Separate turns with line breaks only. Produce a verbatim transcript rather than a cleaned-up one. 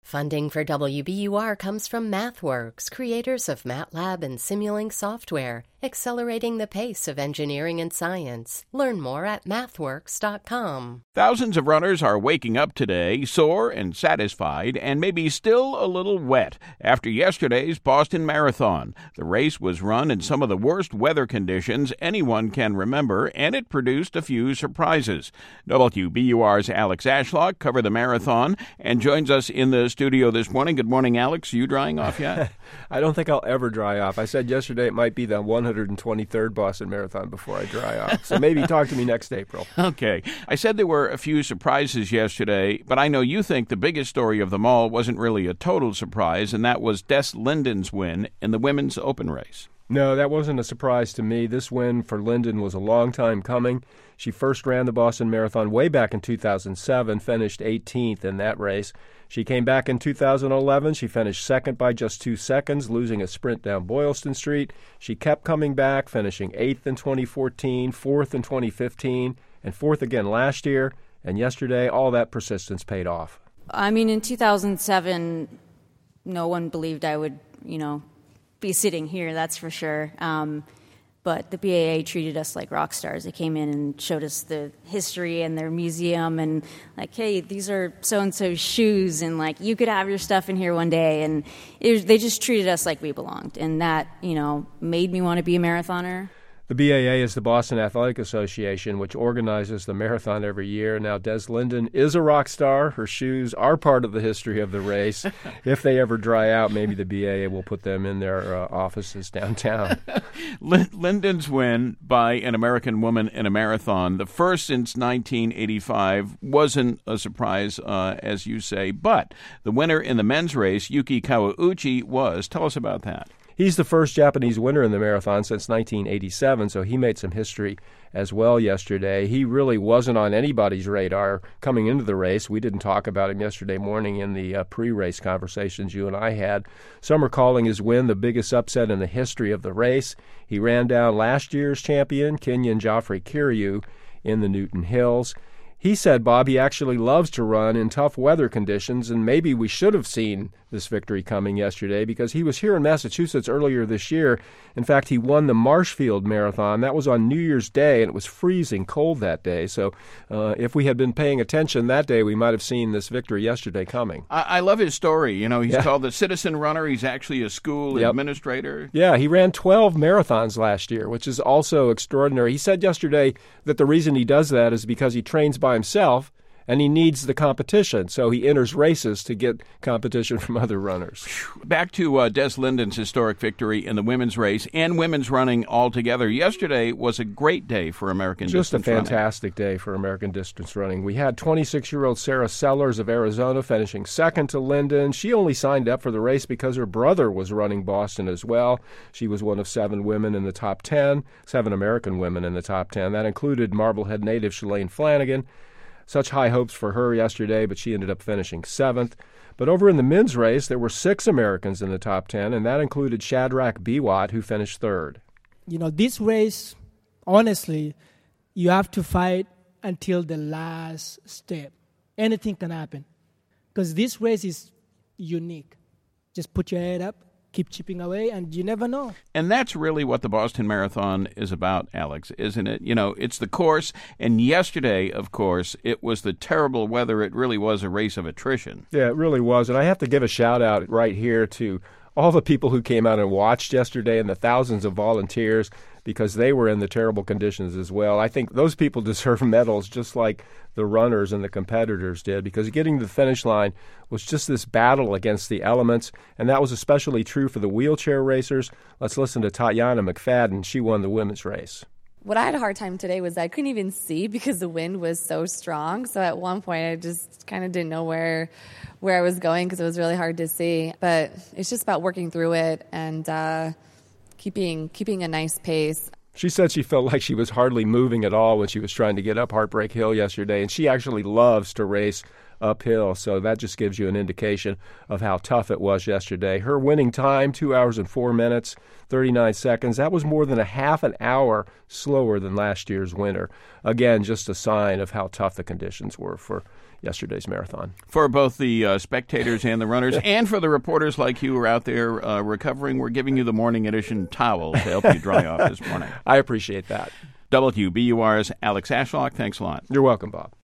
Funding for W B U R comes from MathWorks, creators of MATLAB and Simulink software, accelerating the pace of engineering and science. Learn more at mathworks dot com.
Thousands of runners are waking up today, sore and satisfied, and maybe still a little wet after yesterday's Boston Marathon. The race was run in some of the worst weather conditions anyone can remember, and it produced a few surprises. W B U R's Alex Ashlock covered the marathon and joins us in the studio this morning. Good morning, Alex. Are you drying off yet?
I don't think I'll ever dry off. I said yesterday it might be the one hundred twenty-third Boston Marathon before I dry off. So maybe talk to me next April.
Okay. I said there were a few surprises yesterday, but I know you think the biggest story of them all wasn't really a total surprise, and that was Des Linden's win in the women's open race.
No, that wasn't a surprise to me. This win for Linden was a long time coming. She first ran the Boston Marathon way back in two thousand seven, finished eighteenth in that race. She came back in two thousand eleven. She finished second by just two seconds, losing a sprint down Boylston Street. She kept coming back, finishing eighth in twenty fourteen, fourth in twenty fifteen, and fourth again last year. And yesterday, all that persistence paid off.
I mean, in two thousand seven, no one believed I would, you know, be sitting here, that's for sure. Um, but the B A A treated us like rock stars. They came in and showed us the history and their museum and like, hey, these are so-and-so's shoes and like you could have your stuff in here one day. And it was, they just treated us like we belonged. And that, you know, made me want to be a marathoner.
The B A A is the Boston Athletic Association, which organizes the marathon every year. Now, Des Linden is a rock star. Her shoes are part of the history of the race. If they ever dry out, maybe the B A A will put them in their uh, offices downtown.
Linden's win by an American woman in a marathon, the first since nineteen eighty-five, wasn't a surprise, uh, as you say. But the winner in the men's race, Yuki Kawauchi, was. Tell us about that.
He's the first Japanese winner in the marathon since nineteen eighty-seven, so he made some history as well yesterday. He really wasn't on anybody's radar coming into the race. We didn't talk about him yesterday morning in the uh, pre-race conversations you and I had. Some are calling his win the biggest upset in the history of the race. He ran down last year's champion, Kenyan Geoffrey Kirui, in the Newton Hills. He said, Bob, he actually loves to run in tough weather conditions, and maybe we should have seen this victory coming yesterday because he was here in Massachusetts earlier this year. In fact, he won the Marshfield Marathon. That was on New Year's Day, and it was freezing cold that day. So uh, if we had been paying attention that day, we might have seen this victory yesterday coming.
I, I love his story. You know, he's
yeah.
called the Citizen Runner. He's actually a school
yep.
administrator.
Yeah, he ran twelve marathons last year, which is also extraordinary. He said yesterday that the reason he does that is because he trains by himself, and he needs the competition, so he enters races to get competition from other runners.
Back to uh, Des Linden's historic victory in the women's race and women's running altogether. Yesterday was a great day for American
Just
distance
a
running.
fantastic day for American distance running. We had twenty-six-year-old Sarah Sellers of Arizona finishing second to Linden. She only signed up for the race because her brother was running Boston as well. She was one of seven women in the top ten, seven American women in the top ten. That included Marblehead native Shalane Flanagan. Such high hopes for her yesterday, but she ended up finishing seventh. But over in the men's race, there were six Americans in the top ten, and that included Shadrach Biwott, who finished third.
You know, this race, honestly, you have to fight until the last step. Anything can happen. Because this race is unique. Just put your head up, keep chipping away, and you never know.
And that's really what the Boston Marathon is about, Alex, isn't it? You know, it's the course, and yesterday, of course, it was the terrible weather. It really was a race of attrition.
Yeah, it really was. And I have to give a shout-out right here to all the people who came out and watched yesterday and the thousands of volunteers because they were in the terrible conditions as well. I think those people deserve medals just like the runners and the competitors did because getting to the finish line was just this battle against the elements, and that was especially true for the wheelchair racers. Let's listen to Tatiana McFadden. She won the women's race.
What I had a hard time today was I couldn't even see because the wind was so strong. So at one point I just kind of didn't know where where I was going because it was really hard to see. But it's just about working through it and uh, keeping keeping a nice pace.
She said she felt like she was hardly moving at all when she was trying to get up Heartbreak Hill yesterday, and she actually loves to race uphill, so that just gives you an indication of how tough it was yesterday. Her winning time, two hours and four minutes, thirty-nine seconds. That was more than a half an hour slower than last year's winner. Again, just a sign of how tough the conditions were for yesterday's marathon.
For both the uh, spectators and the runners, and for the reporters like you who are out there uh, recovering, we're giving you the morning edition towel to help you dry off this morning.
I appreciate that.
W B U R's Alex Ashlock, thanks a lot.
You're welcome, Bob.